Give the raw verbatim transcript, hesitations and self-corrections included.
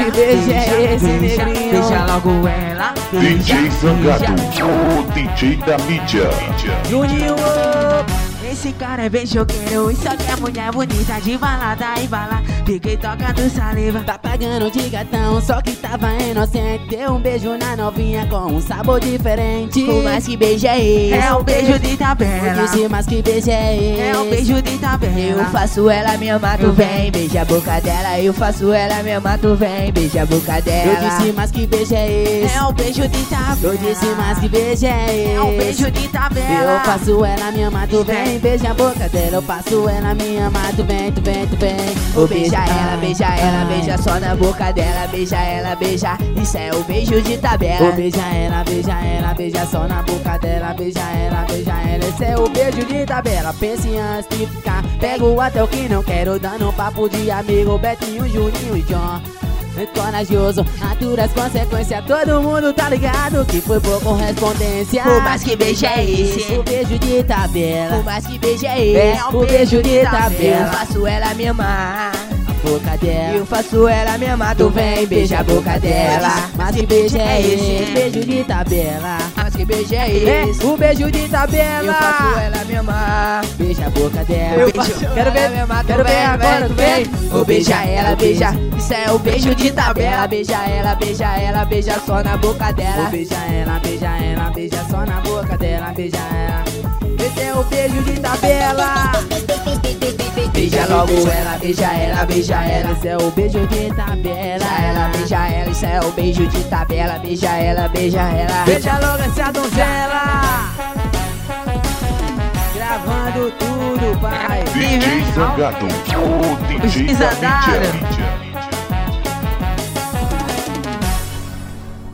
que beijo é esse, negrinho? Beija logo ela. D J Zangado, o D J da mídia. Juninho, esse cara é bem choqueiro e só quer mulher bonita de balada e bala. Fiquei tocando saliva. Tá pagando de gatão, só que tava inocente. Deu um beijo na novinha com um sabor diferente. O mais que beijo é esse? É o beijo de tabela. Eu disse, mas que beijo é esse? É o beijo de tabela. Eu faço ela, me ama, tu vem, beija a boca dela. Eu faço ela, me ama, tu vem, beija a boca dela. Eu disse, mas que beijo é esse? É o beijo de tabela. Eu disse, mas que beijo é esse? É o beijo de tabela. Eu faço ela, me ama, tu vem, beija a boca dela. Eu faço ela, me ama, tu vem, tu vem, tu vem. Oh, beija ela, beija ela, beija só na boca dela. Beija ela, beija, isso é o beijo de tabela. Oh, beija ela, beija ela, beija só na boca dela. Beija ela, beija ela, esse é o beijo de tabela. Pense antes de ficar, pego até o que não quero. Dando um papo de amigo, Betinho, Juninho e John. Corajoso, atura as consequências. Todo mundo tá ligado que foi por correspondência. O mais que beijo é esse? O beijo de tabela. O mais que beijo é esse? É o beijo de tabela. Eu faço ela me amar a boca dela. Eu faço ela me amar, tu vem, beija a boca dela. Mas que beijo é esse? Beijo de tabela. Mas que beijo é esse? O beijo de tabela. Eu faço ela me amar, beija a boca dela. Eu faço quero ver, me amar, quero ver agora, tu vem. Oh, beija ela, beija, isso é o beijo de tabela. Beija ela, beija ela, beija só na boca dela. Oh, beija ela, beija ela, beija só na boca dela. Beija ela, esse é o beijo de tabela. Beija logo ela, beija ela, beija ela, esse é o beijo de tabela. Beija ela, beija ela, isso é o beijo de tabela. Beija ela, beija ela, beija logo essa donzela. Gravando tudo, pai. D J Zangado, o D J da mídia.